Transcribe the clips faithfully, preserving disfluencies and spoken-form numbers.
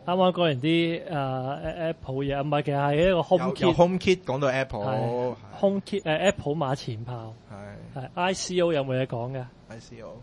啱啱講完啲誒、呃、Apple 嘢，唔係其實係一個 HomeKit。 由 HomeKit 講到 Apple，HomeKit 誒 Apple 馬前炮，係係 I C O 有冇嘢講嘅 ？I C O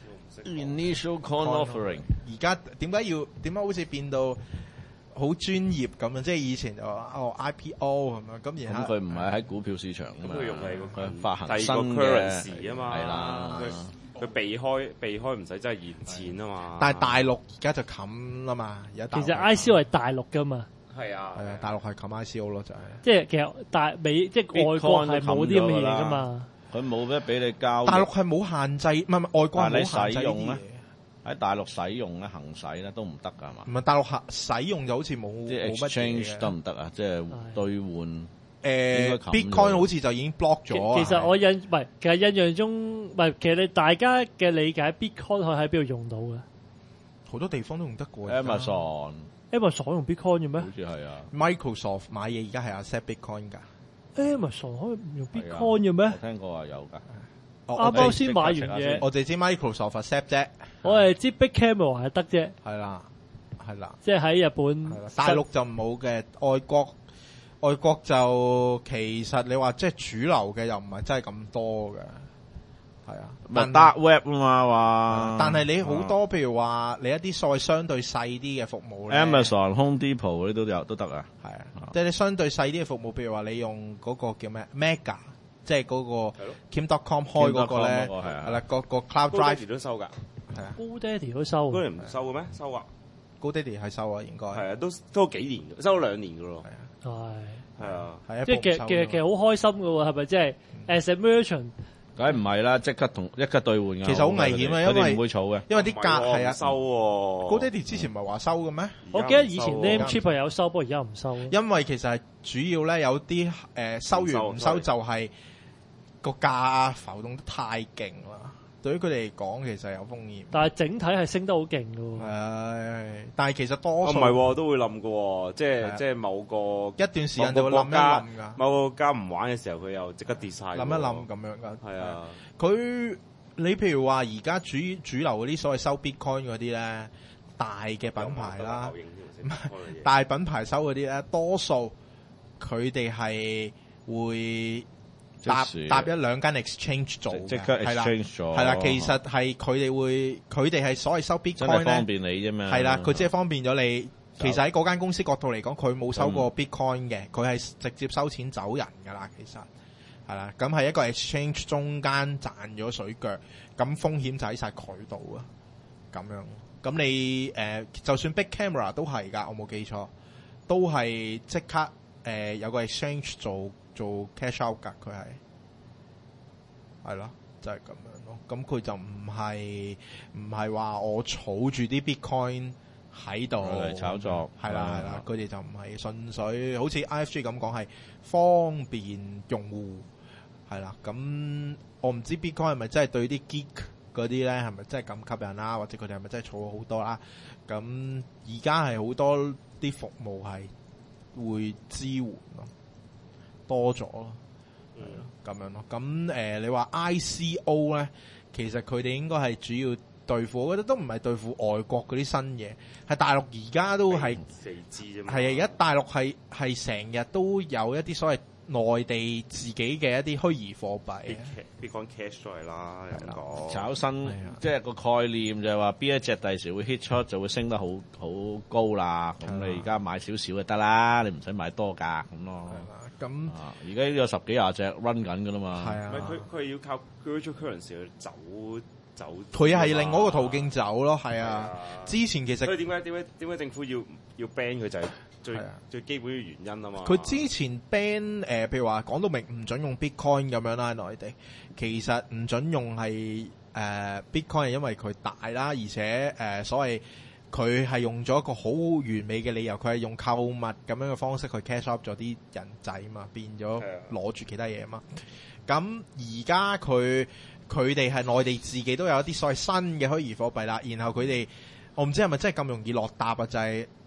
Initial Coin Offering， 而家點解要點解好似變到好專業咁樣？即係以前就話哦 I P O 咁樣，咁而家咁佢唔係喺股票市場㗎嘛， 佢用係個佢發行第二個新嘅 currency 啊嘛， 係啦， 佢避開避開唔使真係現錢啊嘛。 但係大陸而家就冚啦嘛，而家大陸其實 I C O 係大陸㗎嘛， 係啊係啊，大陸係冚 I C O 咯，就係即係其實大美即係外國係冇啲咁嘅嘢㗎嘛。 佢冇咩俾你交易。 大陸係冇限制，唔係唔係外國係冇限制使用咧呢啲嘢。 喺大陸使用咧，行使咧都唔得㗎係嘛？ 唔係大陸行使用就好似冇即係冇乜 exchange 得唔得啊？即係兌換。 誒 Bitcoin 好似就已經 block 咗。 其實我印唔係，其實印象中唔係，其實你大家嘅理解 Bitcoin 可以喺邊度用到嘅？ 好多地方都用得過。 Amazon Amazon 用 Bitcoin 嘅咩？ 好似係啊。 Microsoft 買嘢而家係 accept Bitcoin 㗎。 Amazon 可以唔用 Bitcoin 嘅咩？ 我聽過話有㗎。 啱啱先買完嘢， 我哋知 Microsoft accept 啫。 我係知 Big Camera 係得啫。 係啦，係啦。 即係喺日本， 大陸就冇嘅。外國外國就其實你話即係主流嘅又唔係真係咁多嘅。係啊， 咪 Dark Web 啊嘛話。 但係你好多譬如話你一啲所謂相對細啲嘅服務咧 ，Amazon、Home Depot 嗰啲都有都得啊。 係啊，即係你相對細啲嘅服務，譬如話你用嗰個叫咩 Mega，即係嗰個 Kim dot com 開嗰個咧，係啦，個個 Cloud Drive 都收㗎。 係啊， 高爹哋都收。 高爹哋唔收嘅咩？收啊！ 高爹哋係收啊，應該係啊，都都幾年，收咗兩年㗎咯。 係啊， 係啊， 係啊， 即係其實其實其實好開心㗎喎，係咪？即係 as a merchant。 梗係唔係啦，即刻同一刻兌換㗎。 其實好危險啊，因為唔會儲嘅， 因為啲價係啊收喎。 高爹哋之前唔係話收嘅咩？ 我記得以前 Namecheap 係有收，不過而家唔收。 因為其實係主要咧有啲誒收完唔收就係個價浮動得太勁啦。對於佢哋嚟講，其實有風險。 但係整體係升得好勁㗎喎。 係，但係其實多數唔係都會冧㗎喎，即係即係某個一段時間就會冧一冧㗎。 某個國家唔玩嘅時候，佢又即刻跌晒。 冧一冧咁樣㗎。 係啊， 佢你譬如話而家主主流嗰啲所謂收 Bitcoin 嗰啲咧，大嘅品牌啦，大品牌收嗰啲咧，多數佢哋係會。搭搭一兩間 exchange 做嘅， 即刻 exchange 咗， 係啦，其實係佢哋會，佢哋係所謂收 Bitcoin 咧， 真係方便你啫嘛。 係啦，佢只係方便咗你。其實喺嗰間公司角度嚟講，佢冇收過 Bitcoin 嘅，佢係直接收錢走人㗎啦。其實係啦，咁係一個 exchange 中間賺咗水腳，咁風險就喺晒佢度啊。咁樣，咁你誒、呃，就算 Big Camera 都係㗎，我冇記錯，都係即刻誒、呃、有個 exchange 做。做 cash out 㗎，佢係係咯，就係、是、咁樣咯。咁佢就唔係唔係話我儲住啲 Bitcoin 喺度嚟炒作， 係啦係啦，佢哋就唔係純粹好似 I F G 咁講係方便用戶係啦。咁我唔知 Bitcoin 係咪真係對啲 geek 嗰啲咧係咪真係咁吸引啦，或者佢哋係咪真係儲好多啦？咁而家係好多啲服務係會支援咯。多咗咯，係咯咁樣咯。咁誒、呃，你話 I C O 咧，其實佢哋應該係主要對付，我覺得都唔係對付外國嗰啲新嘢，係大陸而家都係四支啫嘛。 係啊，而家大陸係係成日都有一啲所謂內地自己嘅一啲虛擬貨幣 ，Bitcoin Cash 都係啦，有講炒新，即係個概念就係話邊一隻第時會 hit 出就會升得好好高啦。咁你而家買少少就得啦，你唔使買多㗎咁咯。 咁而家呢個十幾廿隻 run 緊㗎啦嘛。 係啊， 佢佢係要靠 virtual currency 去走走。 佢係另外一個途徑走咯，係啊。之前其實所以點解點解點解政府要要 ban 佢就係最最基本嘅原因啊嘛。 佢之前 ban 誒、呃，譬如話講到明唔準用 Bitcoin 咁樣啦，喺內地其實唔準用係誒、呃、Bitcoin 係因為佢大啦，而且誒、呃、所謂。佢係用咗一個好完美嘅理由，佢係用購物咁樣嘅方式去 cash up 咗啲人仔嘛，變咗攞住其他嘢嘛。咁而家佢佢哋係內地自己都有一啲所謂新嘅虛擬貨幣啦，然後佢哋我唔知係咪真係咁容易落搭啊？就係、是、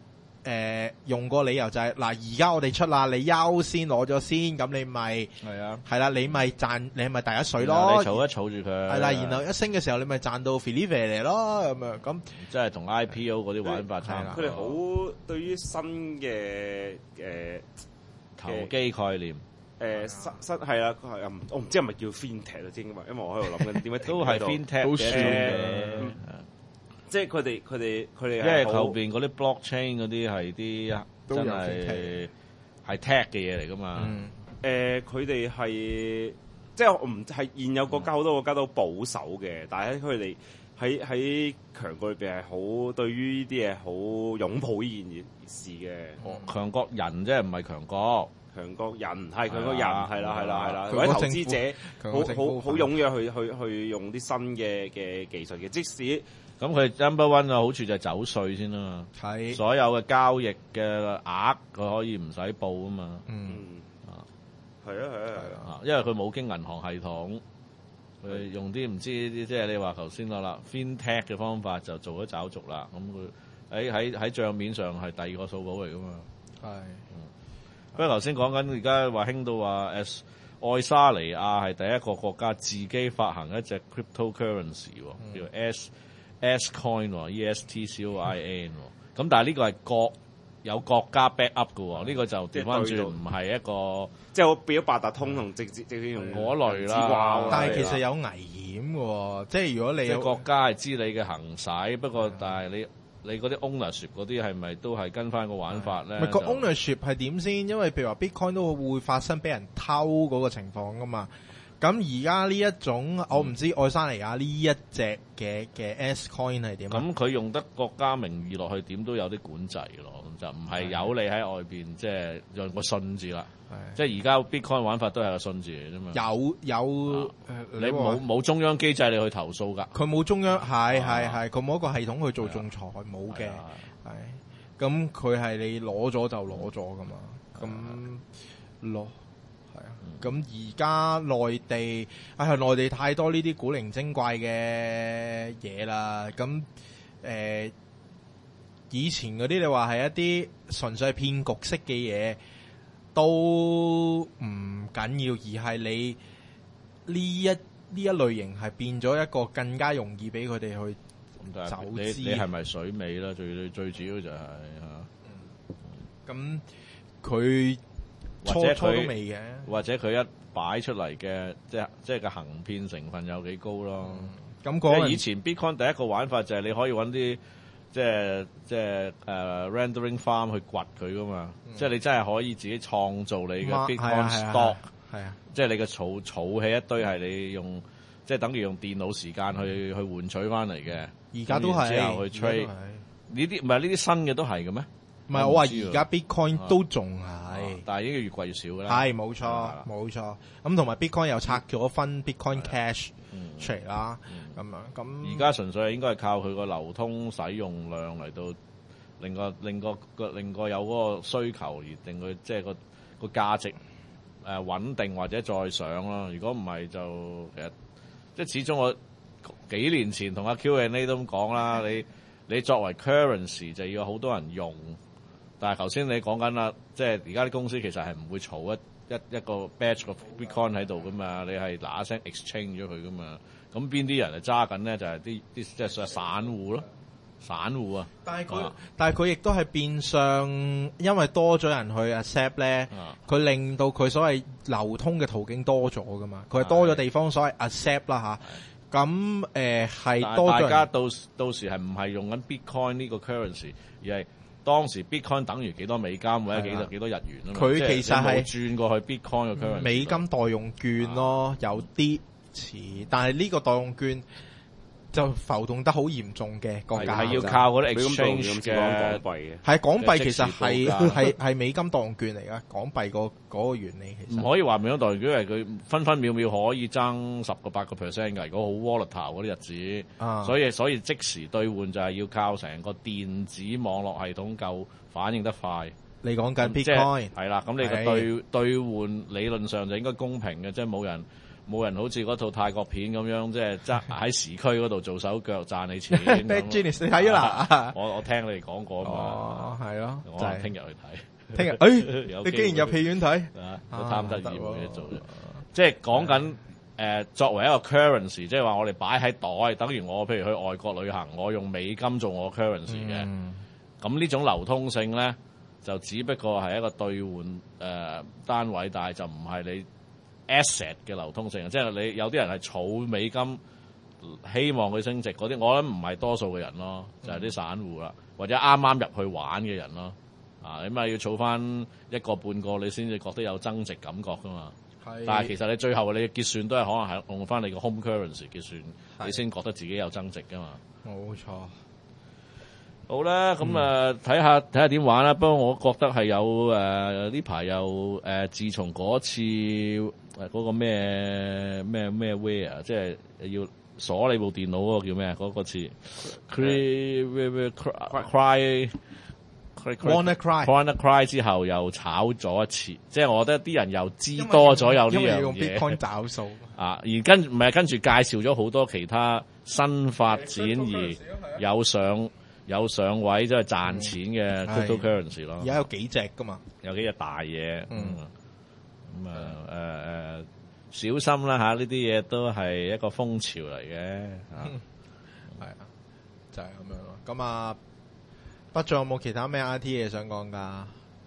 誒用個理由就係嗱，而家我哋出啦，你優先攞咗先，咁你咪係啊， 係啦，你咪賺，你咪第一水你咯。 儲一儲住佢。 係啦，然後一升嘅時候，你咪賺到 fili fili 嚟咯，咁樣咁。 即係同 I P O 嗰啲玩法差唔多。 佢哋好對於新嘅誒投機概念。 誒新新係啦，佢係我唔知係咪叫 FinTech 啦，因為因為我喺度諗緊點解都係 FinTech 都嘅算嘅。 即係佢哋佢哋佢哋因為後邊嗰啲 blockchain 嗰啲係啲都有真係係 tech 嘅嘢嚟噶嘛。 嗯誒佢哋係即係我唔係現有國家好多國家都好保守嘅，但係佢哋喺喺強國裏邊係好對於呢啲嘢好擁抱呢件事嘅。 強國人即係唔係強國。 強國人係強國人係啊係啦係啦係啦， 強或者投國政府資者強國好政府好好踴躍去去去用啲新嘅嘅技術嘅，即使咁佢 number one 嘅好處就係走稅先啦嘛。 係所有嘅交易嘅額佢可以唔使報啊嘛。 嗯嗯係啊係啊係啊。 啊，因為佢冇經銀行系統，佢用啲唔知啲即係你話頭先啦，FinTech 嘅方法就做咗找續啦。咁佢喺喺喺帳面上係第二個數簿嚟噶嘛。 係。 不過頭先講緊而家話興到話誒愛沙尼亞係第一個國家自己發行一隻 cryptocurrency 喎， 嗯、 叫 S S coin 喎 ，E S T C O I N 喎。咁但係呢個係國有國家 back up 嘅喎，呢、呢個就調翻轉唔係一個即係我變咗八達通同直接直接用嗰類啦。 但係其實有危險嘅喎，即係如果你有即係國家係知你嘅行使，不過但係你。你嗰啲 ownership 嗰啲係咪都係跟翻個玩法咧？ 唔係個 ownership 係點先？因為譬如話 Bitcoin 都會發生俾人偷嗰個情況噶嘛。咁而家呢一種，嗯、我唔知愛沙尼亞呢一隻嘅嘅 S coin 係點？ 咁佢用得國家名義落去，點都有啲管制咯。就唔係有你喺外邊，即係用個信字啦。即係而家 Bitcoin 玩法都係個信字嚟啫嘛。 有有， 啊、你冇冇中央機制你去投訴㗎？ 佢冇中央，係係係，佢冇一個系統去做仲裁，冇嘅。係咁，佢係你攞咗就攞咗㗎嘛。咁攞係啊。咁而家內地啊，係內地太多呢啲古靈精怪嘅嘢啦。咁誒。呃以前嗰啲你話係一啲純粹係騙局式嘅嘢，都唔緊要，而係你呢一呢一類型係變咗一個更加容易俾佢哋去走資。 你你係咪水尾啦？最最主要就係、是、嚇。 咁佢初或者初都未嘅， 或者佢一擺出嚟嘅，即係即係個行騙成分有幾高咯。 咁、嗯、 即係以前 Bitcoin 第一個玩法就係你可以揾啲。即係即係誒、uh, rendering farm 去掘佢噶嘛，嗯、即係你真係可以自己創造你嘅 Bitcoin stock， 係啊， 即係你嘅儲儲起一堆係你用，即係等於用電腦時間去、嗯、去換取翻嚟嘅。 而家都係， 之後去 trade 呢啲唔係呢啲新嘅都係嘅咩？ 唔係我話而家 Bitcoin 都仲係、 啊，但係已經越貴越少㗎啦。 係冇錯冇錯，咁同埋 Bitcoin 又拆咗分 Bitcoin Cash 出嚟啦。咁樣咁， 而家純粹係應該係靠佢個流通使用量嚟到令個令個個令個有嗰個需求而定佢即係個個價值誒、呃、穩定或者再上啦。如果唔係就其實即係始終我幾年前同阿 Q and A 都咁講啦，你你作為 currency 就要有好多人用，但係頭先你講緊啦，即係而家啲公司其實係唔會儲一一一個 batch 嘅 Bitcoin 喺度噶嘛，你係嗱一聲 exchange 咗佢噶嘛。咁邊啲人係揸緊咧？就係啲啲即係散戶咯，散戶啊！ 但係佢，啊、但係佢亦都係變相，因為多咗人去 accept 咧，佢、啊、令到佢所謂流通嘅途徑多咗噶嘛。佢係多咗地方，所謂 accept 啦吓。咁誒係多咗。大家到到時係唔係用緊 Bitcoin 呢個 currency，而係當時 Bitcoin 等於幾多美金或者幾多幾多日元啊嘛？ 佢其實係轉過去 Bitcoin 嘅 currency， 美金代用券咯，啊、有啲。但係呢個代用券就浮動得好嚴重嘅，個價係要靠嗰啲 exchange 嘅港幣嘅， 係港幣其實係係係美金代用券嚟噶，港幣個嗰個原理其實唔可以話美金代用券，因為佢分分秒秒可以爭十個八個 percent 嘅，如果好 volatile 嗰啲日子，啊、所以所以即時兌換就係要靠成個電子網絡系統夠反應得快。 你講緊 Bitcoin 係啦，咁你個兌兌換理論上就應該公平嘅，即係冇人。冇人好似嗰套泰國片咁樣，即係揸喺時區嗰度做手腳賺你錢。 Bad Genius 你睇咗啦？ 我我聽你哋講過啊嘛。 哦，係咯， 我聽日去睇。 聽日，誒， 有你竟然入戲院睇？ 啊，都貪得意冇嘢做啫。 啊即係講緊誒，作為一個 currency，即係話我哋擺喺袋，等於我譬如去外國旅行，我用美金做我 currency 嘅。咁呢、嗯、種流通性咧，就只不過係一個兌換誒、呃、單位，但係就唔係你 asset 嘅流通性。即係你有啲人係儲美金，希望佢升值嗰啲，我諗唔係多數嘅人咯，就係、是、啲散戶啦，或者啱啱入去玩嘅人咯。啊，你咪要儲翻一個半個，你先至覺得有增值感覺噶嘛。是但係其實你最後你嘅結算都係可能係用翻你個 home currency 結算，是你先覺得自己有增值噶嘛。 冇錯。 好啦，咁啊睇下睇下點玩啦。不過我覺得係有誒呢排有誒、呃，自從嗰次誒嗰、嗰個咩咩咩 wear， 即係要鎖你部電腦嗰個叫咩嗰個詞 cry cry WannaCry 之後又炒咗一次，即係我覺得啲人又知多咗有呢樣嘢。因為要用 Bitcoin 找數啊，而跟唔係跟住介紹咗好多其他新發展而有上有上位即係賺錢嘅 cryptocurrency 咯。 而家有幾隻噶嘛？ 有幾隻大嘢。 嗯。 咁啊誒誒，小心啦嚇！呢啲嘢都係一個風潮嚟嘅嚇。 係啊，就係咁樣咯。咁啊。不，仲有冇其他咩 I T 嘢想講㗎？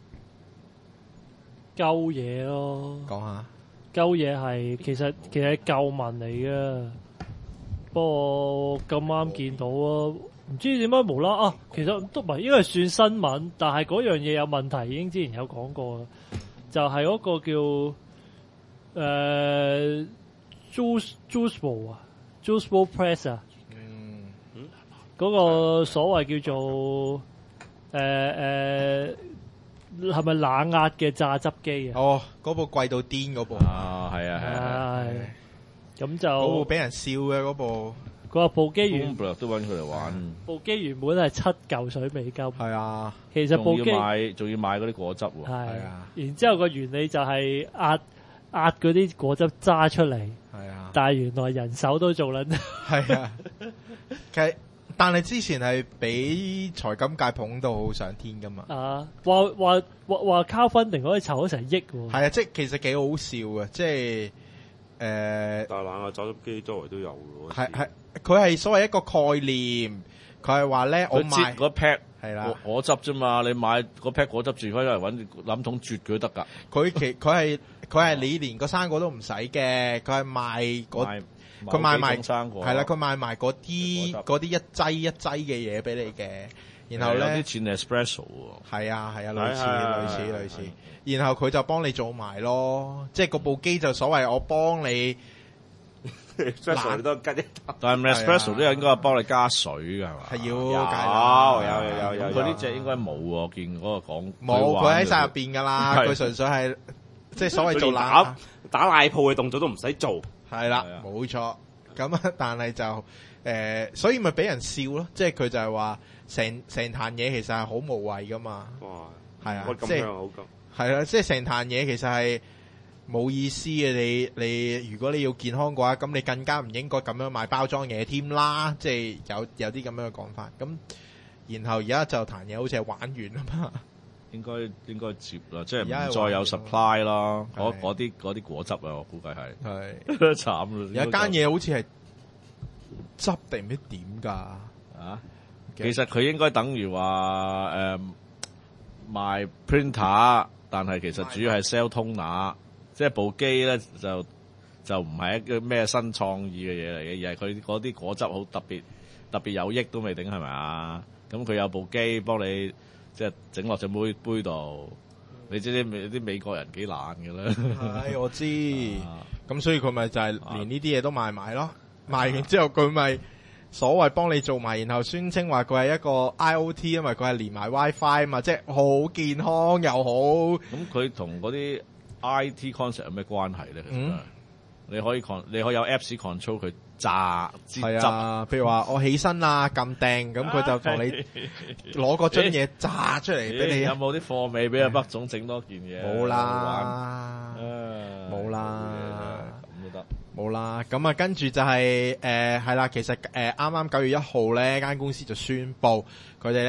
鳩嘢咯， 講下。 鳩嘢係其實其實係舊聞嚟嘅，不過咁啱見到啊，唔知點解無啦啊，其實都唔係應該係算新聞，但係嗰樣嘢有問題，已經之前有講過，就係、是、嗰個叫誒 Juice Juicebo 啊 Juicebo Press 啊，嗯，嗰個所謂叫做。誒誒，係咪冷壓嘅榨汁機啊？ 哦，嗰部貴到癲嗰部啊，係啊係啊， 咁就嗰部俾人笑嘅嗰部， 嗰部機原都揾佢嚟玩。 部機原本係七嚿水美金，係啊， 其實部機仲要買仲要買嗰啲果汁喎， 係啊。然之後個原理就係壓壓嗰啲果汁揸出嚟， 係啊。但係原來人手都做撚， 係啊。其實但係之前係俾財金界捧到好上天噶嘛？啊， 話話話話 crowdfunding可以籌咗成億喎。 係啊，即係其實幾好笑嘅，即係誒。呃、 大冷啊，榨汁機周圍都有喎。 係係，佢係所謂一個概念，佢係話咧，我買嗰 pack 係啦果汁啫嘛，你買嗰 pack 果汁住翻嚟揾諗桶啜佢都得㗎。 佢其佢係佢係你連個生果都唔使嘅，佢係賣嗰。佢賣埋係啦，佢賣埋嗰啲嗰啲一劑一劑嘅嘢俾你嘅，然後咧有啲似 Nespresso 喎， 係啊係啊，類似類似類似，然後佢就幫你做埋咯，即係嗰部機就所謂我幫你 Nespresso 都吉一， 但係 Nespresso 都應該係幫你加水㗎係嘛？ 係要有有有有， 佢呢隻應該冇喎，見嗰個講冇，佢喺晒入邊㗎啦，佢純粹係即係所謂做打打奶鋪嘅動作都唔使做。 係啦，冇錯。咁啊，但係就誒、呃，所以咪俾人笑咯。即係佢就係話，成成壇嘢其實係好無謂噶嘛。 哇！ 係啊， 即係好咁。 係啦，即係成壇嘢其實係冇意思嘅。你你如果你要健康嘅話，咁你更加唔應該咁樣賣包裝嘢添啦。即係有有啲咁樣嘅講法。咁然後而家就壇嘢好似係玩完啊嘛。 應該應該接啦，即係唔再有 supply 啦。嗰嗰啲嗰啲果汁啊，我估計係係慘啦。 有一間嘢好似係執定唔知點㗎啊？其實佢應該等於話誒賣 printer，但係其實主要係 sell toner，即係部機咧就就唔係一個咩新創意嘅嘢嚟嘅，而係佢嗰啲果汁好特別特別有益都未定係咪啊？咁佢有部機幫你。即係整落隻杯杯度，你知啲美啲美國人幾懶嘅咧？ 係我知，咁所以佢咪就係連呢啲嘢都賣埋咯。賣完之後佢咪所謂幫你做埋，然後宣稱話佢係一個 I O T，因為佢係連埋 WiFi 嘛，即係好健康又好。 咁佢同嗰啲 I T concept 有咩關係咧？其實你可以 con， 你可以有 Apps control 佢榨汁。係啊，譬如話我起身啦，撳訂，咁佢就同你攞個樽嘢榨出嚟俾你。 有冇啲貨尾俾阿北總整多件嘢？ 冇啦，冇啦， 咁都得。 冇啦，咁啊跟住就係誒係啦，其實誒啱啱九月一號咧間公司就宣布佢哋咧係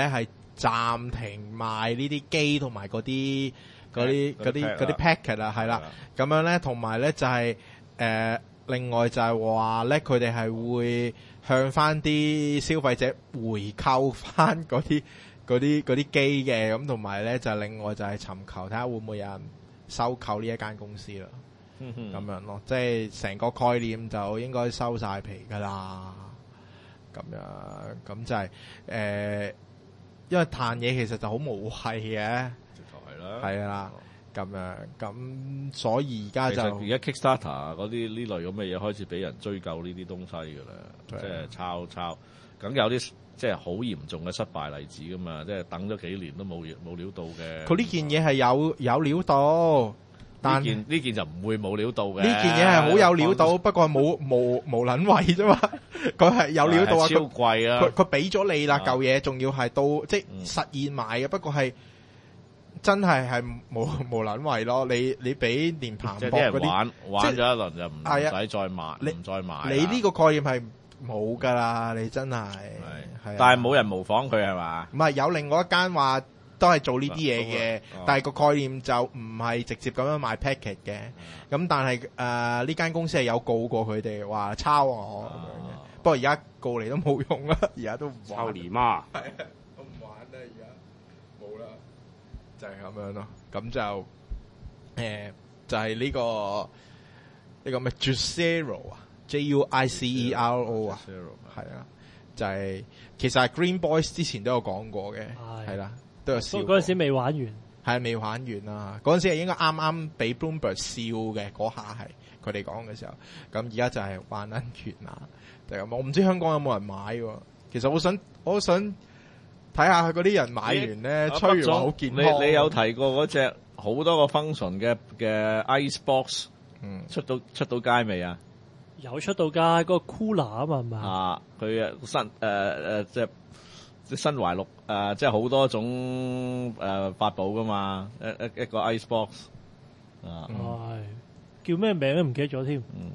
暫停賣呢啲機同埋嗰啲嗰啲嗰啲嗰啲 packet 啊，係啦，咁樣咧，同埋咧就係、是、誒、呃、另外就係話咧，佢哋係會向翻啲消費者回購翻嗰啲嗰啲嗰啲機嘅，咁同埋咧就另外就係尋求睇下會唔會有人收購呢一間公司啦，咁、嗯、樣咯，即係成個概念就應該收晒皮噶啦，咁樣咁就係、是、誒。呃因為彈嘢其實就好無謂嘅， 直頭係啦， 係啦，咁樣咁，所以而家就而家 Kickstarter 嗰啲呢類咁嘅嘢開始俾人追究呢啲東西㗎啦，即係抄抄，咁有啲即係好嚴重嘅失敗例子㗎嘛，即係等咗幾年都冇冇料到嘅。佢呢件嘢係有有料到，但呢件呢件就唔會冇料到嘅。 呢件嘢係好有料到，不過係冇冇無撚位啫嘛。佢係有料到啊！ 超貴啊！ 佢佢俾咗你啦，嚿嘢仲要係到即係實現買嘅，不過係真係係冇無撚位咯。你你俾連彭博嗰啲玩玩咗一輪就唔使再買，唔再買。 你呢個概念係冇㗎啦，你真係係。 但係冇人模仿佢係嘛？ 唔係有另外一間話都係做呢啲嘢嘅，但係個概念就唔係直接咁樣賣 packet 嘅。咁但係誒呢間公司係有告過佢哋話抄我咁樣嘅。不過而家告嚟都冇用啦，而家都唔玩。 抄年啊！ 係啊，都唔玩啦，而家冇啦，就係、是、咁樣咯。咁就誒、呃，就係、是、呢、這個呢、這個咩 Juicero 啊 ，J U I C E R O 啊，係啊，就係、是、其實係 Green Boys 之前都有講過嘅，係啦，都有笑過。 嗰陣時未玩完， 係未玩完啊！嗰陣時係應該啱啱俾 Bloomberg 笑嘅嗰下係佢哋講嘅時候，咁而家就係玩緊完啦。我唔知香港有冇人買喎，其實我想我想睇下嗰啲人買完咧，吹完話好健康。 你你有提過嗰隻好多個 function 嘅嘅 ice box， 嗯， 出到出到街未啊？ 有出到街，嗰、那個 cooler 啊嘛，係咪啊？佢啊新誒誒即係即係新懷六誒，即係好多種誒發布噶嘛，一一一個 ice box 啊， 係叫咩名都唔記得咗添。嗯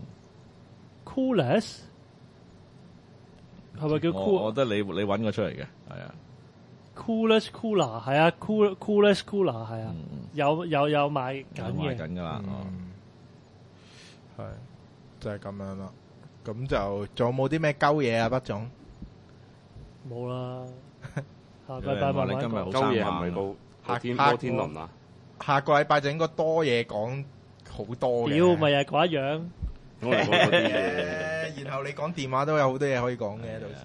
，coolest。係咪叫 cool？ 我覺得你你揾個出嚟嘅，係啊。 Coolest Cooler 係啊 ，Cool Coolest Cooler 係啊， 嗯、 有有有賣緊嘅， 賣緊㗎啦。 係、嗯，就係、是、咁樣啦。咁就仲有冇啲咩鳩嘢啊？畢總冇啦。下個禮拜慢慢講。 鳩嘢係咪到下天波天輪啊？ 下個禮拜就應該多嘢講好多嘅。 屌，咪又係嗰一樣。 我嚟講嗰啲嘢， 然後你講電話都有好多嘢可以講嘅，到時。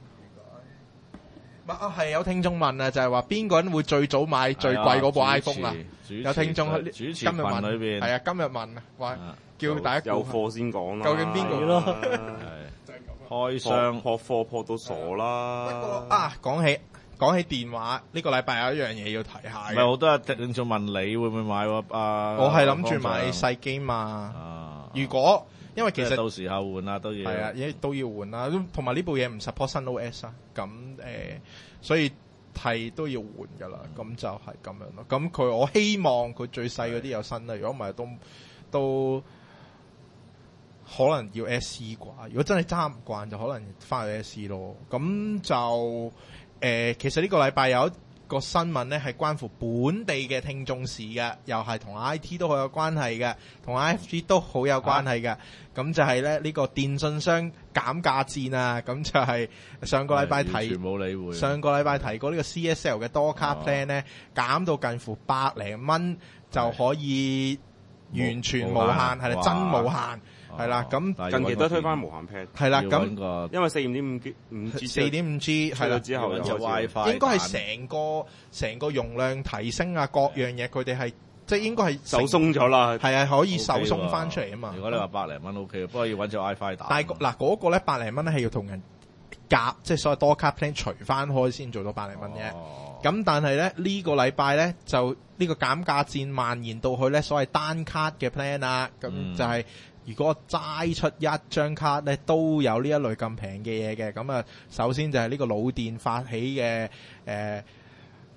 唔啊，係有聽眾問啊，就係話邊個人會最早買最貴嗰部 iPhone 啊？有聽眾今日問，係啊，今日問啊，話叫大家有貨先講啦。 究竟邊個咯？ 係開箱撲貨撲到傻啦！ 啊，講起講起電話，呢個禮拜有一樣嘢要提下嘅。 唔係好多聽眾問你會唔會買喎？啊， 我係諗住買細機嘛。如果因為其實到時候換啦都要， 係啊，都要換啦。同埋呢部嘢唔 support 新 O S 啊，咁誒、呃，所以係都要換噶啦。咁、嗯、就係咁樣咯。咁佢我希望佢最細嗰啲有新啦。如果唔係都都可能要 S E 啩。如果真係揸唔慣，就可能翻去 S E 咯。咁就誒、呃，其實呢個禮拜有一個新聞咧係關乎本地嘅聽眾事嘅，又係同 I T 都好有關係嘅，同 I F G 都好有關係嘅。咁、啊、就係咧呢個電信商減價戰啊！咁就係上個禮拜提， 全冇理會。 上個禮拜提過呢個 C S L 嘅多卡 plan 咧，減到近乎百零蚊就可以完全無限，係啦，真無限。係啦，咁近期都推翻無限 plan。 係啦，咁因為四點五 G 五 G 四點五 G 係啦， 之後就 WiFi， 應該係成個成個容量提升啊，各樣嘢佢哋係即係應該係手鬆咗啦。 係啊，可以手鬆翻出嚟啊嘛。 如果你話百零蚊 OK，不過要揾隻 WiFi 打。 但係嗱嗰個咧百零蚊咧係要同人夾，即係所謂多卡 plan 除翻開先做到百零蚊啫。咁但係咧呢個禮拜咧就呢個減價戰蔓延到去咧所謂單卡嘅 plan 啊，咁就係。如果齋出一張卡咧，都有呢一類咁平嘅嘢嘅，咁啊，首先就係呢個老電發起嘅誒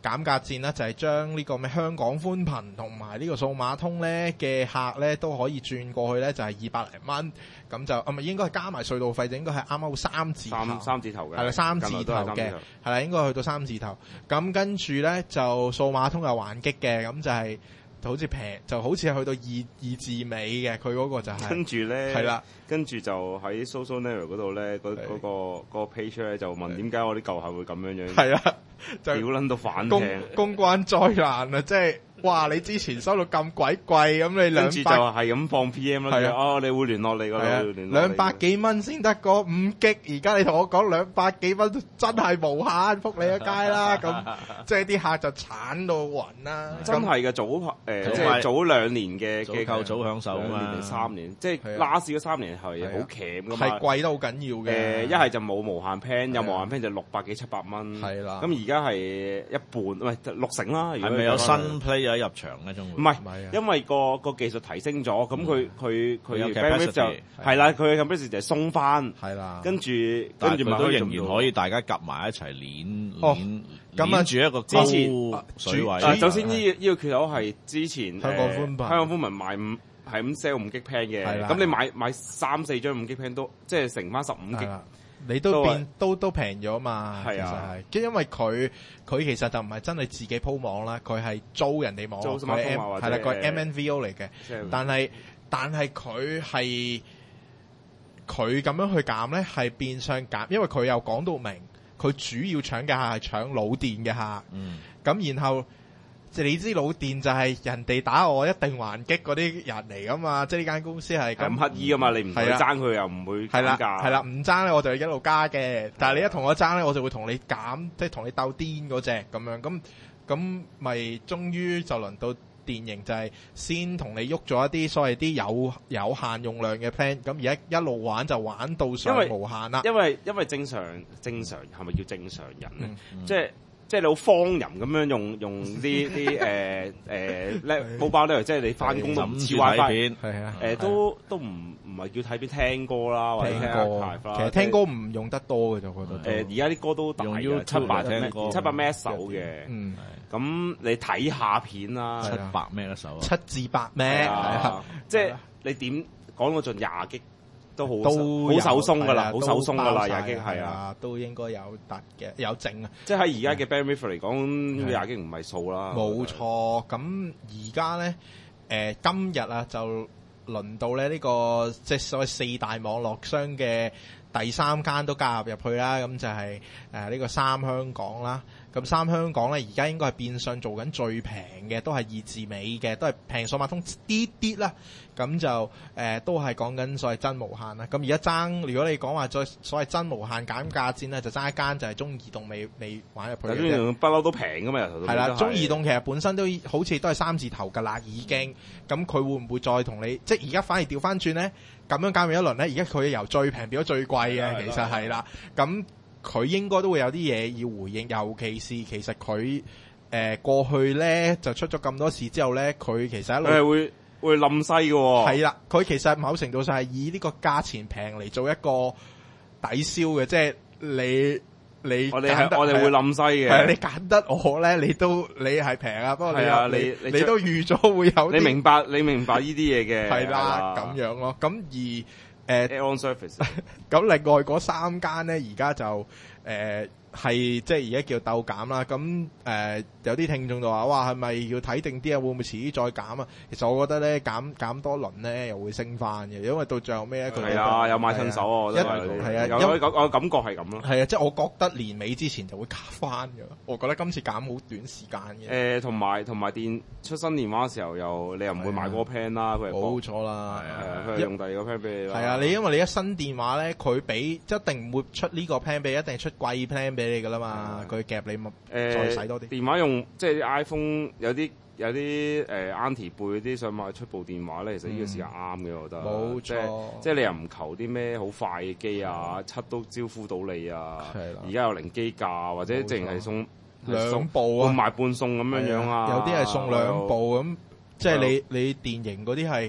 減價戰啦，就係將呢個咩香港寬頻同埋呢個數碼通咧嘅客咧都可以轉過去咧，就係二百零蚊。咁就啊咪應該係加埋隧道費，就應該係啱啱好三字頭三三字頭嘅， 係啦，三字頭嘅係啦，應該去到三字頭。咁跟住咧就數碼通有還擊嘅，咁就係、就好似平，就好似係去到二二字尾嘅，佢嗰個就係、係、 跟住咧係啦。 跟住就喺 social network 嗰度咧，嗰嗰個嗰個 page 咧就問點解我啲舊客會咁樣樣， 係啊，就屌撚到反公艇， 公關災難啊！即係哇，你之前收到咁鬼貴，咁你兩跟住就百係咁放 P M 啦， 係啊哦，你會聯絡你㗎啦， 係啊會聯絡你兩百幾蚊先得嗰五 G，而家你同我講兩百幾蚊真係無限，撲你一街啦！咁即係啲客就慘到暈啦。 真係嘅早誒， 早即係早兩年嘅早嘅購早享受啊嘛兩年定三年，即係係啊 last 嗰三年係係啊好鉗㗎係嘛。 貴得好緊要誒嘅， 一係就冇無限 plan，有係啊無限 plan 就六百幾七百蚊。 係啦咁而家係一半，唔係六成啦。如果係咪有新你講翻 player 入場咧？仲會唔係唔係啊， 因為個個技術提升咗，咁佢佢佢有佢 bandwidth 就 capacity 係啦，佢嘅 capacity 就係鬆翻， 係啦， 跟住但係跟住咪佢都仍可以做到然可以大家夾埋一齊攣哦攣咁啊攣住一個高之前水位。 啊，首先係呢個呢個缺口係之前香港寬頻誒香港寬頻賣五係咁 sell 五 G plan 嘅， 係啦咁你買買三四張五 G plan 都即係乘翻十五 G。 係啦，你都變都都平咗嘛？ 係啊其實係，因為佢佢其實就唔係真係自己鋪網啦，佢係租人哋網絡， 租佢係 smartphone M 啊或者係啦，佢係 M N V O 嚟嘅。 即係但係但係佢係佢咁樣去減咧，係變相減，因為佢又講到明，佢主要搶嘅客係搶老電嘅客。 嗯， 咁然後即係你知老電就係人哋打我一定還擊嗰啲人嚟噶嘛，即係呢間公司係咁乞衣噶嘛，你唔去係啊爭佢又唔會係啦減價。 係啦，唔爭咧我就一路加嘅，但係你一同我爭咧，我就會同你減，即係同你鬥癲嗰只咁樣，咁咁咪終於就輪到電盈就係先同你喐咗一啲所謂啲有有限用量嘅 plan，咁而家一路玩就玩到上因為無限啦。 因為因為正常正常係咪叫正常人咧？ 嗯即係即係你好荒淫咁樣用用啲啲誒誒叻 mobile network，即係你翻工都唔似諗住 WiFi 睇片， 係啊， 誒都都唔唔係叫睇片聽歌啦，或者聽聽歌， archive 啦其實聽歌唔用得多嘅就覺得都。 誒而家啲歌都大用嘅， YouTube 七百嚟聽歌七百 M S 首嘅。 嗯， 咁你睇下片啦， 係啊七百咩一首啊？ 七至八咩？ 係係啊啊，即係你點講到盡廿 G 都好都好手鬆噶啦， 係啊好手鬆噶啦， 都包晒廿 G 係啊。 啊，都應該有突嘅，有剩啊。 即係喺而家嘅 bandwidth 嚟講，廿 G 唔係數啦。 冇錯，咁而家咧，誒、今日啊就輪到咧呢、個即係所謂四大網絡商嘅第三間都加入入去啦，咁就係誒呢個三香港啦。咁三香港咧而家應該係變相做緊最平嘅，都係二字尾嘅，都係平數碼通啲啲啦。咁就誒、呃都係講緊所謂真無限啦。咁而家爭，如果你講話再所謂真無限減價戰咧，就爭一間就係中移動未未玩入去但嘅啫。 係不嬲都平噶嘛，由頭到尾係啦， 都係中移動其實本身都好似都係三字頭㗎啦，已經。咁佢會唔會再同你？即係而家反而調翻轉咧，咁樣減完一輪咧，而家佢由最平變咗最貴嘅，其實係啦。咁佢應該都會有啲嘢要回應，尤其是其實佢誒、呃、過去咧就出咗咁多事之後咧，佢其實一路佢係會會冧西嘅喎。 係啦，佢其實某程度上係以呢個價錢平嚟做一個抵消嘅，即係你你我哋揀得係我哋會冧西係啊，你嘅。 揀得我咧，你都你係平啊，不過你係啊又你你你你都預咗會有啲你明白你明白呢啲嘢嘅。 係啦咁樣咯。咁而誒 Air on surface 咁另外嗰三間咧，而家就誒係即係而家叫鬥減啦。咁誒、呃有啲聽眾就話：哇，係咪要睇定啲啊？會唔會遲啲再減啊？其實我覺得咧，減減多輪咧又會升翻嘅，因為到最後尾咧佢係啊，有買親手啊，我覺得一係啊有因有感我感覺係咁咯。 係啊，即係我覺得年尾之前就會加翻嘅。我覺得今次減好短時間嘅。 誒同埋同埋電出新電話嘅時候又你又唔會買嗰個 plan 啦，佢係冇錯啦， 係啊，佢係用第二個 plan 俾你啦。 係啊，你因為你一新電話咧，佢俾一定唔會出呢個 plan 俾，一定係出貴 plan 俾你噶啦嘛。佢夾你咪誒再使多啲。 電話用即係啲 iPhone 有啲有啲誒 Auntie 輩嗰啲想買出部電話咧，其實呢個時間啱嘅，我覺得。 冇即係錯， 即係你又唔求啲咩好快嘅機啊，七都招呼到你啊。 係啦而家有零機價，或者冇錯淨係送兩部啊半賣半送咁樣樣啊。 有啲係送兩部咁，即係你你電盈嗰啲係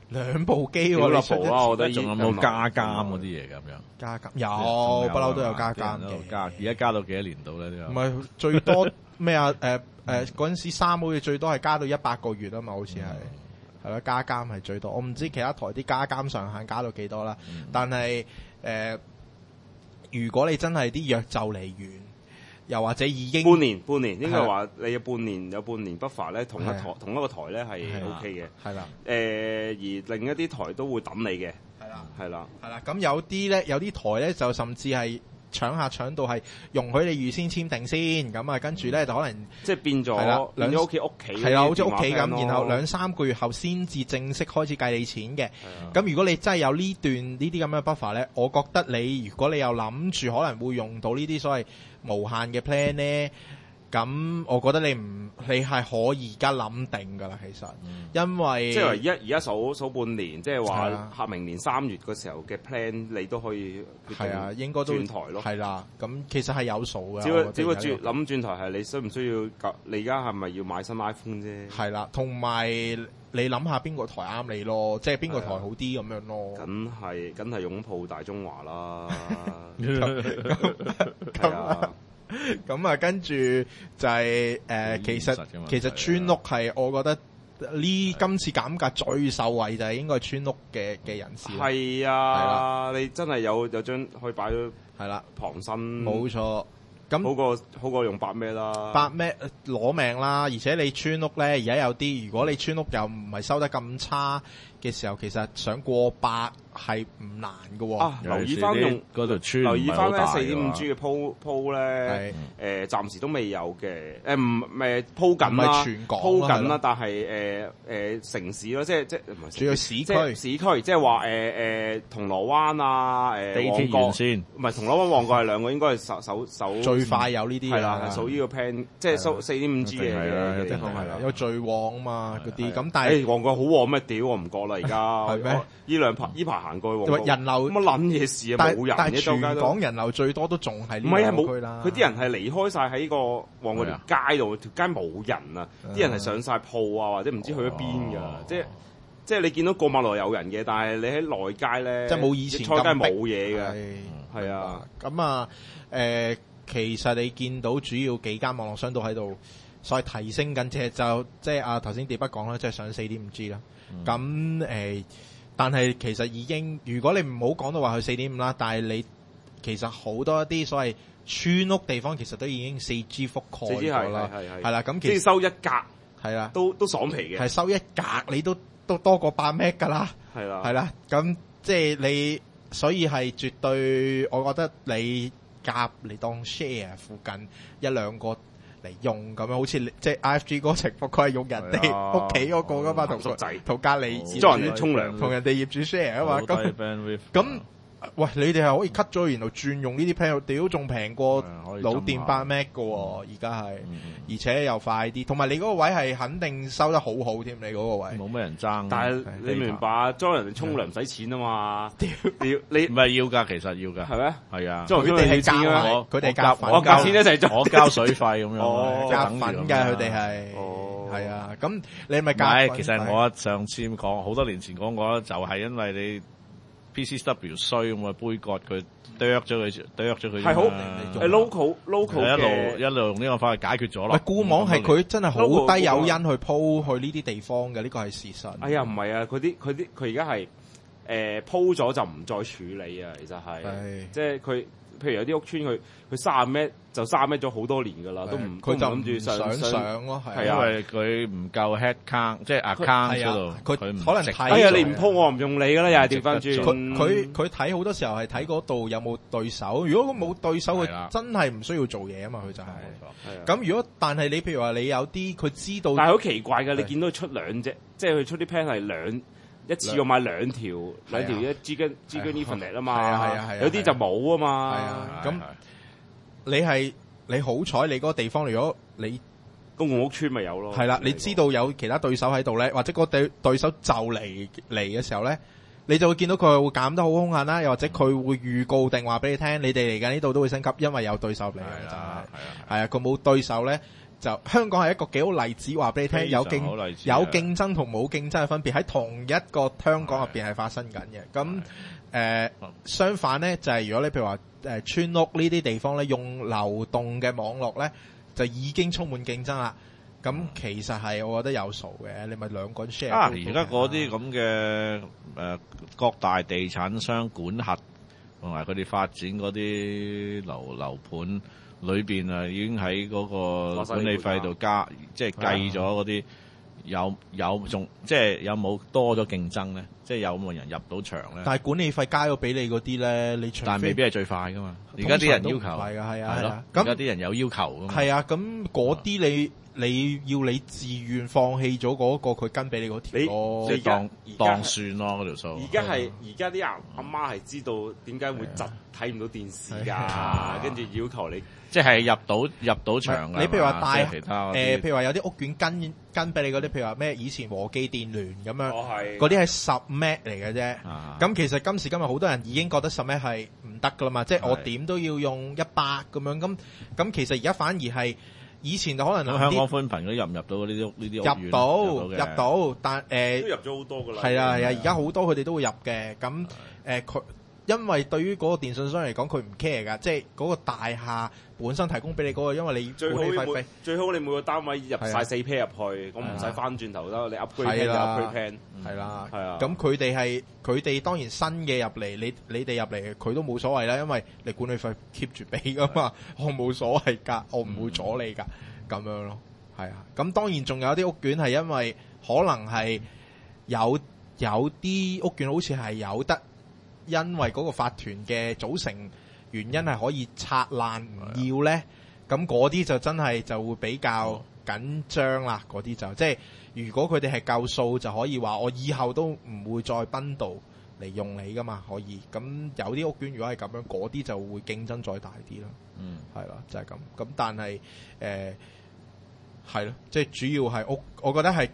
兩部機屌喎，你出一啦部啦，我覺得仲有冇加監嗰啲嘢咁樣？ 加監有，不嬲都有加監嘅。 加而家加到幾多年度咧？呢唔係最多咩啊？誒誒嗰陣時三好似最多係加到一百個月啊嘛，好似係係咯，加監係最多。我唔知其他台啲加監上限加到幾多啦， 嗯但係誒、呃，如果你真係啲藥就嚟完，又或者已經半年半年應該話你有半年有半年 buffer 咧，同一台係同一個台咧係係 O K 嘅。 係啦， 誒、而另一啲台都會等你嘅， 係啦。 係啦。 係啦，咁有啲咧，有啲台咧就甚至係搶下搶到係容許你預先簽定先，咁啊跟住咧就可能即係變係啦咗變咗屋企屋企係啦，好似屋企電話 plan 咁， 咯然後兩三個月後先至正式開始計你錢嘅。 係啊咁如果你真係有呢段呢啲咁嘅 buffer 咧，我覺得你如果你又諗住可能會用到呢啲所謂無限嘅 plan 咧。咁，我覺得你唔，你係可以而家諗定噶啦，其實，因為即係話而家而家數數半年，即係係話啊下明年三月嗰時候嘅 plan，你都可以決定係啊，應該都轉台咯。 係啦，咁其實係有數嘅。 只不只不過轉我覺得而家諗轉台係你需唔需要？你而家係咪要買新 iPhone 啫？ 係啦，同埋你諗下邊個台啱你咯，即係邊個台好啲咁樣咯。 梗係梗係擁抱大中華啦。 咁係啊， 咁啊，跟住就係誒，其實現實嘅問題其實村屋係我覺得呢今次減價最受惠就係應該係村屋嘅嘅人士啦。 係啊，你真係有有張可以擺咗係啦， 旁身， 冇錯。咁好過好過用八咩啦。 八咩攞命啦，而且你村屋咧，而家有啲，如果你村屋又唔係收得咁差嘅時候，其實想過百係唔難嘅喎。 啊，留意翻用嗰條村， 留意翻咧四點五 G G 嘅鋪鋪咧係， 誒暫時都未有嘅，誒唔誒鋪緊唔啦， 係全港鋪緊啦啦係咯， 但係誒誒城市咯，即係即係唔係主要市即係區市區，即係話誒誒銅鑼灣啊，誒地鐵旺角沿線， 唔係銅鑼灣旺角係兩個應該係首首首最快有呢啲係啦， 㗎係數呢個 plan，即係數四點五 G 嘅係啦嘅一定係啦地方係啦，。 有最旺啊嘛嗰啲， 係啊咁但係誒旺角好旺咩？屌我唔覺啦，而家係咩我呢兩排呢排行過去旺角人流乜撚嘢事啊？ 但冇人嘅但係全周街都。 港人流最多都仲係呢唔係啊，冇兩個區啦。 佢啲人係離開晒喺個旺角條街度，條街冇人啊！啲人係上晒鋪啊，或者唔知去咗邊㗎。即係即係你見到過馬路有人嘅，但係你喺內街咧， 即係冇以前你菜街咁逼冇嘢嘅。 係係啊， 咁啊，誒，其實你見到主要幾間網絡商都喺度，所謂提升緊，即係就即係啊頭先地北講啦，即係上四點五 G 啦。咁誒，但係其實已經，如果你唔好講到話去四點五啦，但係你其實好多一啲所謂村屋地方，其實都已經四 G 覆蓋四 G 係咗啦， 係係係啦，咁即係其實收一格係啦， 都都爽皮嘅。 係收一格你都都多過八 M 噶啦。 係啦， 係啦，咁即係你，所以係絕對，我覺得你夾嚟當 share 附近一兩個嚟用咁樣，好似你即係 I F G 嗰個情況，佢係用人哋係啊屋企嗰個噶嘛，同鹹濕仔同隔離好業裝人哋沖涼同人哋業主 share 啊嘛， 好低咁 bandwidth 咁喂，你哋係可以 cut 咗，然後轉用呢啲 plan，屌仲平過係啊可以老斟下電八 M 嘅喎，而家係， 嗯而且又快啲，同埋你嗰個位係肯定收得好好添，你嗰個位。 冇咩人爭。 但係你明白裝人哋沖涼唔使錢啊嘛？屌你唔係要㗎，其實要㗎， 係咩？ 係啊。 裝佢哋係錢啊夾埋我佢哋夾份我交我夾錢一齊裝我交水費咁樣哦咯，即係夾等於咁粉嘅佢樣哋係， 哦係啊，咁你咪唔夾粉係，其實我上次講好多年前講過啦，就係因為你 P C W 衰咁啊，杯葛佢剁咗佢，剁咗佢啫嘛。 係好用誒 local local 一路嘅一路用呢個方法解決咗喂咯。 固網係佢真係好 Logo， 低誘因去鋪去呢啲地方嘅，呢個係事實。 哎呀，唔係啊，佢啲佢啲佢而家係誒鋪咗就唔再處理啊，其實係係即係佢，譬如有啲屋村佢佢三十咩就三十咩咗好多年㗎啦，都唔佢就都唔諗住唔想上上咯，係因係啊為佢唔夠 head count，即係 account 係啊嗰度， 佢唔值可能睇哎呀， 咗你唔鋪我唔用你㗎啦，又係調翻轉。 佢佢佢睇好多時候係睇嗰度有冇對手，如果佢冇對手， 係啦佢真係唔需要做嘢啊嘛，佢就係。 係啊咁如果但係你譬如話你有啲佢知道， 但係好奇怪㗎，你係見到佢出兩隻，即係佢出啲 plan 係兩一次過買兩條兩條一 G 跟 G 跟 Ethernet 啊係嘛， 啊係啊係啊有啲就冇啊嘛， 係啊咁係係你係你好彩你嗰個地方，如果你公共屋村咪有咯。 係啦，你知道有其他對手喺度咧，或者個對對手就嚟嚟嘅時候咧，你就會見到佢會減得好兇狠啦，又或者佢會預告定話俾你聽，你哋嚟緊呢度都會升級，因為有對手嚟嘅就係係啊係啊。 係啊，佢冇對手咧， 就香港係一個幾好例子，話俾你聽有非常好競例子有競爭同冇競爭嘅分別喺同一個香港入邊係發生緊嘅。咁誒、呃、相反咧，就係、是、如果你譬如話誒、呃、村屋呢啲地方咧，用流動嘅網絡咧，就已經充滿競爭啦。咁其實係我覺得有數嘅，你咪兩個人 share 啊！ 都而家嗰啲咁嘅誒各大地產商管轄同埋佢哋發展嗰啲樓樓盤裏邊啊，已經喺嗰個管理費度加，即係計咗嗰啲有有仲即係有冇多咗競爭咧？即係有冇人入到場咧？ 但係管理費加咗俾你嗰啲咧，你除非但係未必係最快噶嘛。而家啲人要求係㗎，係啊， 係咯係啊。 而家啲人有要求噶嘛。 係啊，咁嗰啲你你要你自願放棄咗嗰個佢跟俾你嗰條咯你即係當而家當算咯嗰條數。 而家係而家啲阿阿媽係知道點解會窒睇唔到電視㗎，跟住要求你。 即係入到入到場㗎。 你譬如話大即係其他嗰啲誒，譬如話有啲屋苑跟跟俾你嗰啲，譬如話咩以前和記電聯咁樣， 我係嗰啲係十 M 嚟嘅啫。 啊咁其實今時今日好多人已經覺得十 M 係唔得噶啦嘛，即係我係點都要用一百咁樣。咁咁其實而家反而係以前就可能咁香港啲寬頻嗰啲入唔入到呢啲呢啲屋苑入到入入到，但誒都入咗好多㗎啦。 係啊係啊， 係啊而家好多佢哋都會入嘅。咁誒佢因為對於嗰個電信商嚟講，佢唔 care 㗎，即係嗰個大廈本身提供俾你嗰個，因為你最好管理費每費。 最好你每個單位入係啊晒四 pair 入去，咁唔使翻轉頭啦。你 upgrade 係 plan 就啦 upgrade plan。 係啦， 係啊咁佢哋係佢哋當然新嘅入嚟，你你哋入嚟佢都冇所謂啦，因為你管理費 keep 住俾噶嘛，我冇所謂㗎，我唔會阻你㗎，咁樣咯，係啊。咁當然仲有啲屋苑係因為可能係有有啲屋苑好似係有得，因為嗰個法團嘅組成原因係可以拆爛唔要咧，咁嗰啲就真係就會比較緊張啦。嗰啲就即係如果佢哋係夠數，就可以話我以後都唔會再bundle嚟用你噶嘛，可以。咁有啲屋苑如果係咁樣，嗰啲就會競爭再大啲啦。 嗯， 係啦，就係咁。咁但係誒係咯，即係主要係屋，我覺得係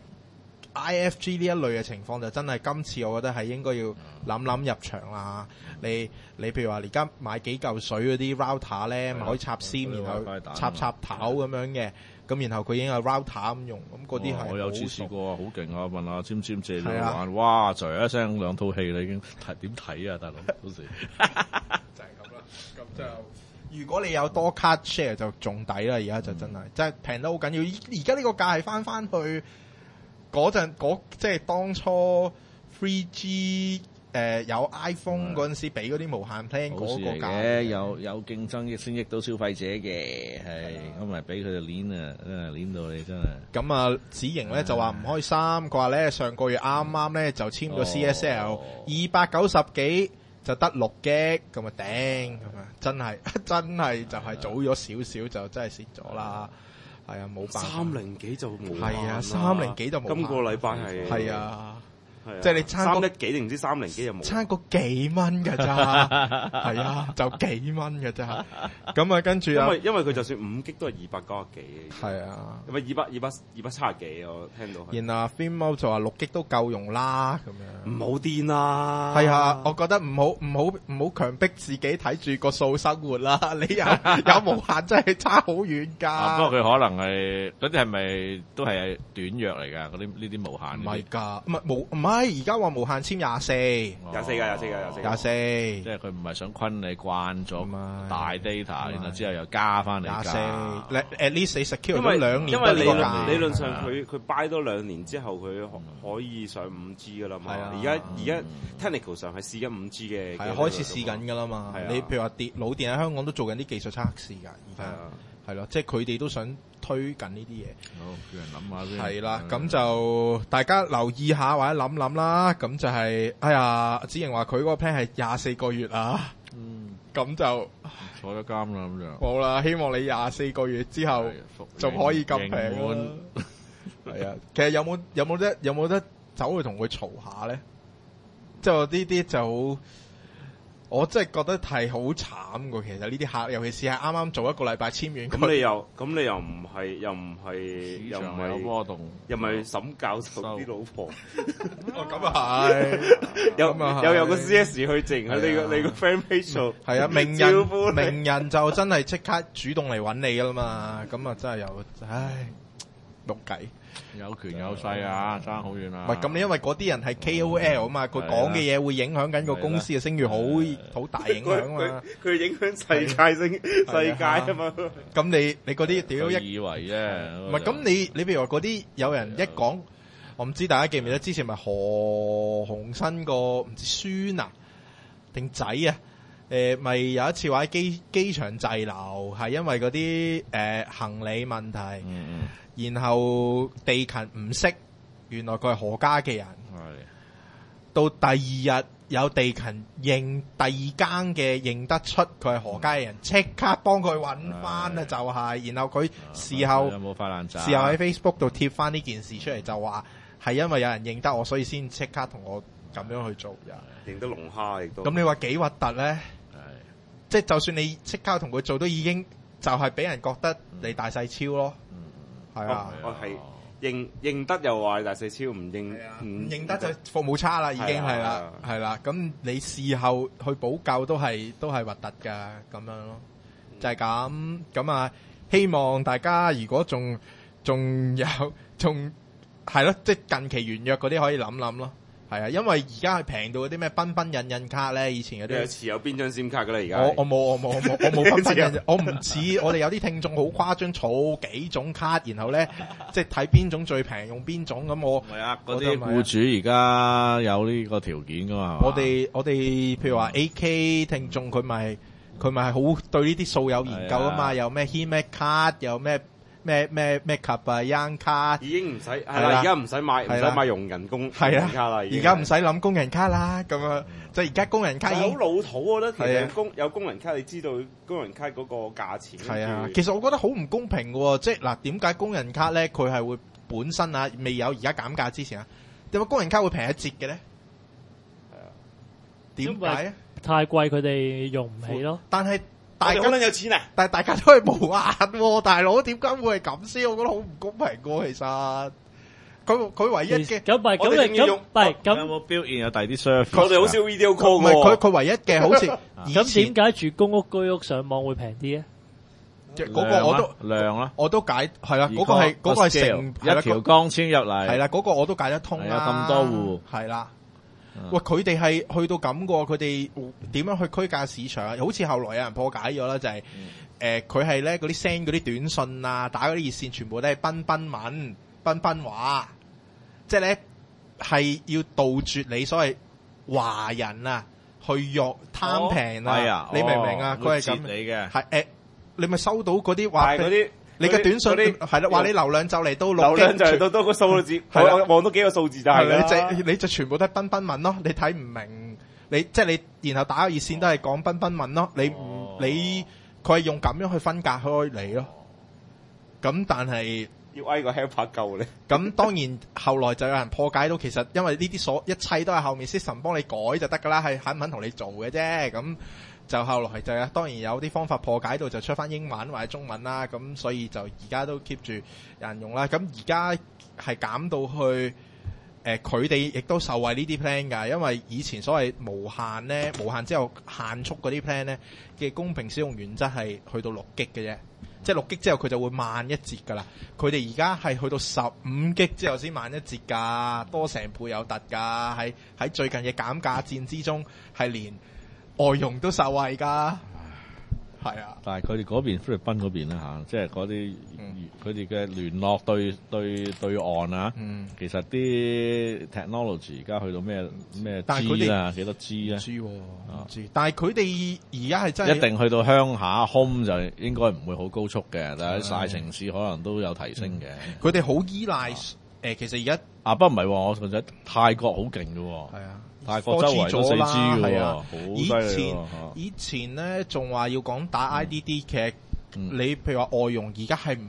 I F G 呢一類嘅情況就真係今次我覺得係應該要諗諗入場啦。你你譬如話而家買幾嚿水嗰啲 router 咧，咪可以插 SIM， 嗰啲然 WiFi 蛋後插插頭咁樣嘅，咁然後佢已經有 router 咁用，咁嗰啲係哦我有次好熟試過啊，好勁啊！問阿尖尖借咗係啊玩，哇！嘖一聲兩套戲啦，已經睇點睇啊，大佬到時就係咁啦。咁就如果你有多卡 share 就仲抵啦，而家就真係，即係平得好緊要。而家呢個價係翻翻去嗰陣嗰即係當初 three G 誒有 iPhone 嗰陣時俾嗰啲無限 plan 好事嚟嗰個價嘅，有有競爭亦先益到消費者嘅，係咁咪俾佢哋攣啊，真係攣到你真係。 咁啊，子瑩咧就話唔開心，佢話咧上個月啱啱咧就簽咗 C S L 哦二百九十幾就得六 G，咁啊頂咁啊，真係真係就係早咗少少就真係蝕咗啦。係啊，冇辦法。 三零幾就冇限啦。 係啊，三零幾就冇限。 今個禮拜係係啊。 係啊即係你差個三一幾定唔知三零幾就冇。 差個幾蚊㗎咋，係啊，就幾蚊㗎咋。咁啊，跟住啊， 因為因為佢就算五 G 都係二百九十幾嘅。 係啊。 係咪二百二百二百七十幾？我聽到係。 然後 Finmo 就話六 G 都夠用啦，咁樣。 唔好癲啦！ 係啊，我覺得唔好唔好唔好強迫自己睇住個數生活啦。你有有無限真係差好遠㗎。 啊，不過佢可能係嗰啲係咪都係短約嚟㗎？嗰啲呢啲無限唔嗰啲係㗎，唔係無唔係而家話無限簽廿四， 廿四㗎，廿四㗎，廿四。 廿四， 即係佢唔係想坤你慣咗唔係大 data，然後之後又加翻你廿四價。 ，at least 你 secure 咗因為兩年因為理論都呢個價理論上佢佢 buy 多兩年之後佢可可以上五 G 噶啦嘛係啊。 而家而家 technical 上係試緊五 G 嘅， 係啊開始試緊㗎啦嘛。 係啊你譬如話電老電喺香港都做緊啲技術測試㗎，而家係啊。 係咯，即係佢哋都想推緊呢啲嘢。 好，叫人諗下先。 係啦，咁就大家留意下或者諗諗啦。咁就係，哎呀，子瑩話佢嗰個 plan 係廿四個月啊， 嗯， 咁就坐咗監啦咁就。 冇啦。希望你廿四個月之後仲可以咁平啦。係啊，其實有冇有冇得有冇得走去同佢嘈下咧？即係呢啲就好， 我真係覺得係好慘㗎。其實呢啲客，尤其是係啱啱做一個禮拜簽完， 咁你又咁你又唔係又唔係又唔場有係波動， 又唔係沈教授啲老婆， 哦咁啊係， 有咁啊係又有個 C S 去整喺你個你個 friend page 度， 係啊，名招呼你人名人就真係即刻主動嚟揾你㗎啦嘛，咁啊真係有，唉，冇計。 有權有勢啊，爭好遠啊！ 唔係咁，你因為嗰啲人係 K O L 啊嘛，佢講嘅嘢會影響緊個公司嘅聲譽，好好大影響啊嘛。 佢佢影響世界性世界啊嘛。 咁你你嗰啲屌一佢以為啫， 唔係咁你你譬如話嗰啲有人一講，我唔知大家記唔記得之前咪何鴻燊個唔知孫啊定仔啊？誒咪有一次話喺機機場滯留，係因為嗰啲誒行李問題。 嗯嗯， 然後地勤唔識，原來佢係何家嘅人。 係到第二日有地勤認第二間嘅認得出佢係何家嘅人，即刻幫佢揾翻啊！就係，然後佢事後有冇發爛渣？ 事後喺 Facebook 度貼翻呢件事出嚟，就話係因為有人認得我，所以先即刻同我咁樣去做。 認得龍蝦亦都。 咁你話幾核突咧？即係就算你即刻同佢做，都已經就係俾人覺得你大細超咯。係啊， 我係認認得又話大細超，唔認唔唔認得就服務差啦，已經係啦，係啦。咁你事後去補救都係都係核突噶，咁樣咯，就係咁。咁啊，希望大家如果仲仲有仲係咯，即係近期完約嗰啲可以諗諗咯。係啊，因為而家係平到嗰啲咩彬彬印印卡咧，以前嗰啲你有持有邊張 SIM 卡噶啦？而家我我冇我冇我冇我冇彬彬印印，我唔似我哋有啲聽眾好誇張，儲幾種卡，然後咧即係睇邊種最平用邊種咁。我係啊，嗰我啲僱主而家有呢個條件噶嘛？ 我哋我哋譬如話 A K 聽眾，佢咪佢咪係好對呢啲數有研究啊嘛，有咩 Hemat 卡，有咩咩咩咩及啊 Young 卡， 已經唔使係係啦啦，而家唔使買唔係啦使買用人工係啊卡啦， 而家唔使諗工人卡啦，咁啊，即係而家工人卡已經係好老土，我覺得其係啊實工有工人卡，你知道工人卡嗰個價錢。 係啊，其實我覺得好唔公平嘅喎，即係嗱，點解工人卡咧佢係會本身啊未有而家減價之前啊，點解工人卡會平一截嘅咧？ 係啊， 點解啊？ 太貴，佢哋用唔起咯。 但係大大家家有錢啊！ 但係大家都係無限喎，大佬點解會係咁先？我覺得好唔公平喎，其實佢佢唯一嘅咁咪咁你咁我哋仲要用唔係有咁冇 build in 有第二啲 service？ 佢哋好少 video 唔 call 係佢喎。 佢唯一嘅好似以咁前點解住公屋居屋上網會平啲啊？ 嗰個我都量啦， 我都解係啦，嗰個係嗰個係成係啦一條光纖入嚟， 係啦，嗰個我都解得通啦。 係啊咁多戶係啦。喂，佢哋係去到咁個，佢哋點樣去區價市場啊？好似後來有人破解咗啦，就係誒佢係咧嗰啲 send 嗰啲短信啊，打嗰啲熱線，全部都係賓賓文、賓賓話，即係咧係要杜絕你所謂華人啊去約貪平係啊， 你明唔明啊？ 哦佢係咁會截你嘅， 係誒，你咪收到嗰啲話係嗰啲你嘅短信嗰啲係啦，話你流量就嚟到六流量就係係到多個數字， 係啦我望到幾個數字就係啦， 啦。 你就你就全部都係賓賓文咯，你睇唔明，你即係你然後打個熱線都係講賓賓文咯，你唔哦你佢係用咁樣去分隔開你咯。咁但係要挨個 helper 救你。 咁當然後來就有人破解到，其實因為呢啲所一切都係後面 system 幫你改就得㗎啦，係肯唔肯同你做嘅啫。咁就後來就有當然有啲方法破解到就出翻英文或者中文啦。咁所以就而家都 keep 住有人用啦。咁而家係減到去誒，佢哋亦都受惠呢啲 plan 㗎，因為以前所謂無限咧，無限之後限速嗰啲 plan 咧嘅公平使用原則係去到六 G 嘅啫。即係六 G 之後佢就會慢一截㗎啦，佢哋而家係去到十五 G 之後先慢一截㗎，多成倍有突㗎，喺喺最近嘅減價戰之中，係連外傭都受惠㗎，係啊， 但係佢哋嗰邊菲律賓嗰邊咧嚇，即係嗰啲佢哋嘅聯絡對對對岸啊， 嗯， 其實啲 technology 而家去到咩咩但係佢 G 哋啊，幾多 G 咧？ 唔知喎，唔知，但係佢哋而家係真係一定去到鄉下 home 就應該唔會好高速嘅，但係喺大城市可能都有提升嘅。 佢哋好依賴誒，其實而家啊，不過唔係喎，我覺得泰國好勁嘅喎， 係啊。 泰國周圍都四 G 嘅喎， 係啊好以犀利前喎。 以前咧仲話要講打 I D D，其實嗯你譬如話外傭而家係唔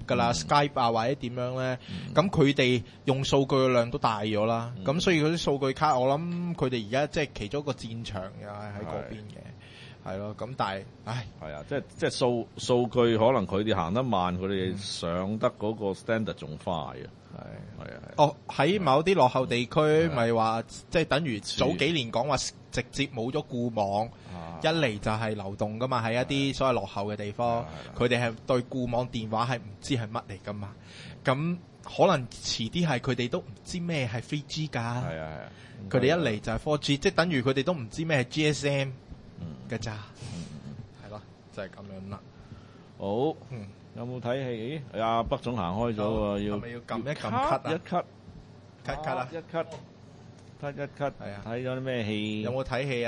㗎啦、 嗯、 ，Skype 啊或者點樣咧，咁佢哋用數據嘅量都大咗啦，咁、嗯、所以嗰啲數據卡，我諗佢哋而家即係其中一個戰場又係喺嗰邊嘅，係咯，咁但係，唉， 係啊，即係即係數數據可能佢哋行得慢，佢哋上得嗰個 standard 仲快啊，係係啊， 哦，喺某啲落後地區，咪話即係等於早幾年講話直接冇咗固網。一嚟就係流動噶嘛，喺一啲所謂落後嘅地方，佢哋係對固網電話係唔知係乜嚟噶嘛。咁可能遲啲係佢哋都唔知咩係 three G 㗎。係啊係啊，佢哋一嚟就係 four G，即係等於佢哋都唔知咩係 G S M 嘅咋。係咯，就係咁樣啦。 好，有冇睇戲？咦，阿北總行開咗喎，要係咪要撳一撳 cut 啊？ 一 cut cut cut 啦， 一 cut cut 一 cut， 係啊， 睇咗啲咩戲？ 有冇睇戲啊？